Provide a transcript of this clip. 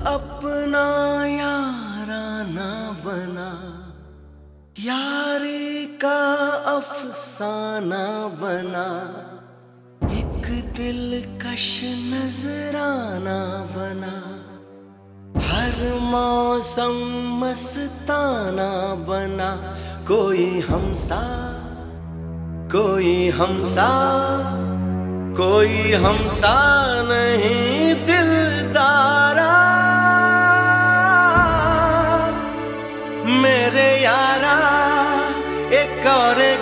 अपना याराना बना, यारी का अफसाना बना, एक दिलकश नजराना बना, हर मौसम मस्ताना बना। कोई हमसा नहीं दिलदारा, मेरे यारा एक और